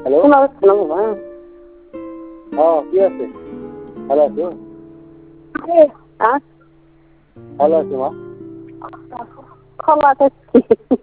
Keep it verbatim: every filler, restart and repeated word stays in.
শোনা যাচ্ছে না বাবা। হ্যাঁ কি আছে? ভালো আছো? হ্যাঁ ভালো আছো মা? খোলা থাকছি।